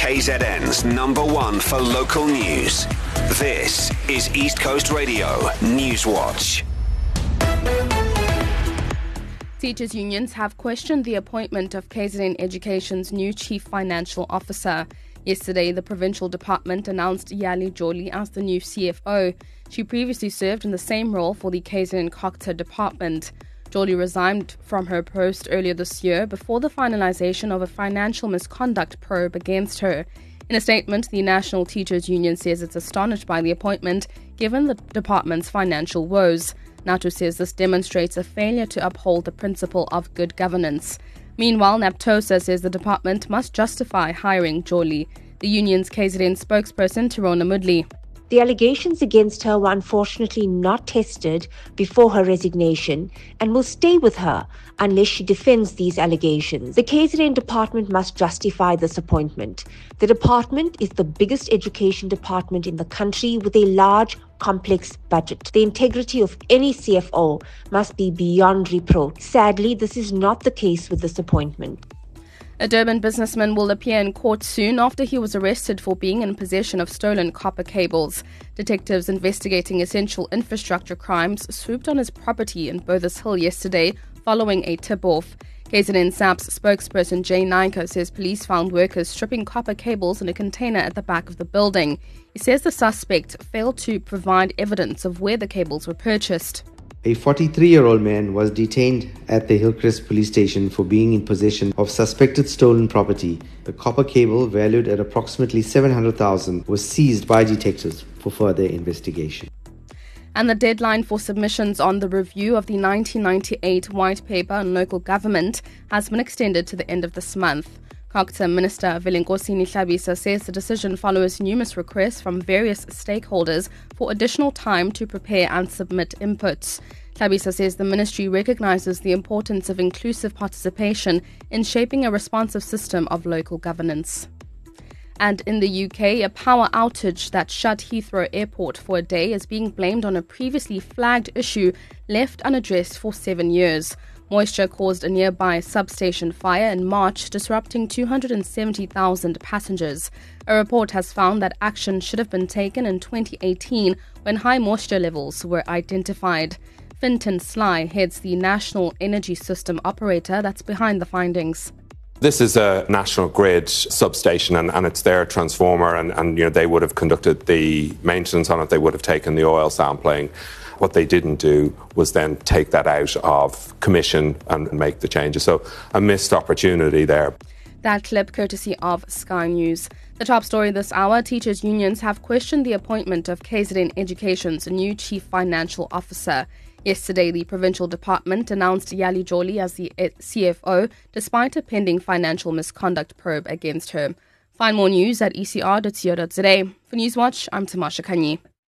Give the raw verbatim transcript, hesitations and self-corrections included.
K Z N's number one for local news. This is East Coast Radio Newswatch. Teachers' unions have questioned the appointment of K Z N Education's new Chief Financial Officer. Yesterday, the provincial department announced Yali Jolie as the new C F O. She previously served in the same role for the K Z N Cocta department. Jolie resigned from her post earlier this year before the finalization of a financial misconduct probe against her. In a statement, the National Teachers Union says it's astonished by the appointment given the department's financial woes. NATU says this demonstrates a failure to uphold the principle of good governance. Meanwhile, NAPTOSA says the department must justify hiring Jolie. The union's K Z N spokesperson, Tirona Mudley. The allegations against her were unfortunately not tested before her resignation and will stay with her unless she defends these allegations. The K Z N department must justify this appointment. The department is the biggest education department in the country with a large, complex budget. The integrity of any C F O must be beyond reproach. Sadly, this is not the case with this appointment. A Durban businessman will appear in court soon after he was arrested for being in possession of stolen copper cables. Detectives investigating essential infrastructure crimes swooped on his property in Berthas Hill yesterday following a tip-off. K Z N S A P's spokesperson Jay Naiko says police found workers stripping copper cables in a container at the back of the building. He says the suspect failed to provide evidence of where the cables were purchased. A forty-three-year-old man was detained at the Hillcrest police station for being in possession of suspected stolen property. The copper cable, valued at approximately seven hundred thousand dollars, was seized by detectives for further investigation. And the deadline for submissions on the review of the nineteen ninety-eight White Paper on Local Government has been extended to the end of this month. Cocta Minister Velenkosini Hlabisa says the decision follows numerous requests from various stakeholders for additional time to prepare and submit inputs. Hlabisa says the ministry recognises the importance of inclusive participation in shaping a responsive system of local governance. And in the U K, a power outage that shut Heathrow Airport for a day is being blamed on a previously flagged issue left unaddressed for seven years. Moisture caused a nearby substation fire in March, disrupting two hundred seventy thousand passengers. A report has found that action should have been taken in twenty eighteen when high moisture levels were identified. Fintan Sly heads the National Energy System operator that's behind the findings. This is a National Grid substation and, and it's their transformer and, and you know they would have conducted the maintenance on it, they would have taken the oil sampling. What they didn't do was then take that out of commission and make the changes. So a missed opportunity there. That clip courtesy of Sky News. The top story this hour, teachers' unions have questioned the appointment of K Z N Education's new Chief Financial Officer. Yesterday, the provincial department announced Yali Jolie as the C F O, despite a pending financial misconduct probe against her. Find more news at e c r dot co dot za. For Newswatch, I'm Tamasha Kanyi.